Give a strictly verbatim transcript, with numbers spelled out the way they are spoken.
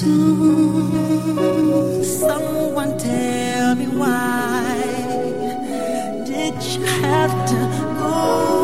Mm, someone tell me why did you have to go?